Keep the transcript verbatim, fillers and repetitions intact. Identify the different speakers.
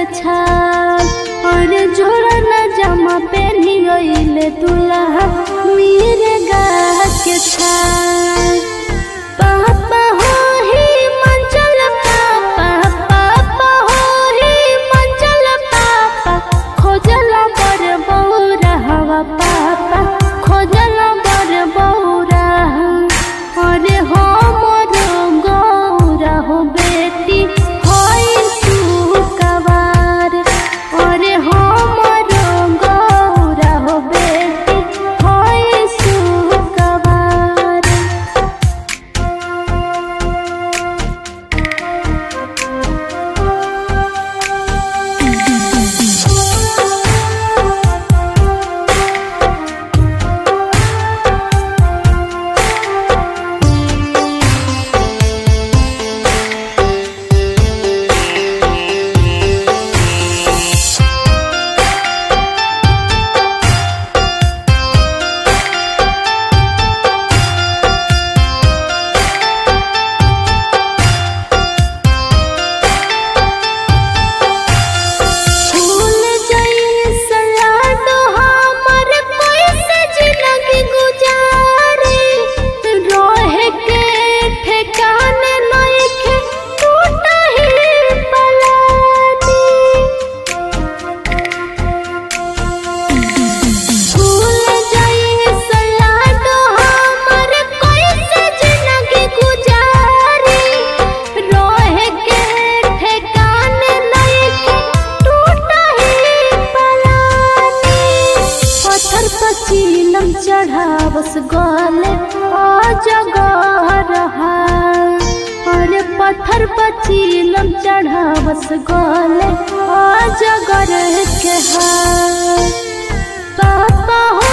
Speaker 1: छाल और जोड़ा न जमा पेनी ओइले दुल्हा मिर्गा के छाल। पापा हो ही मंचल पापा, पापा हो ही मंचल पापा, खोजल बर बौरा हवा पापा, खोजल बर बौरा। अरे हो मोर गौरा हो बेटी होई सुकवार, अरे हो मोर गौरा हो बेटी होई सुकवार। चीलम चढ़ावस गले अजगर अरे पत्थर पर चीलम चढ़ावस गले अजगर के हाल। पापा हो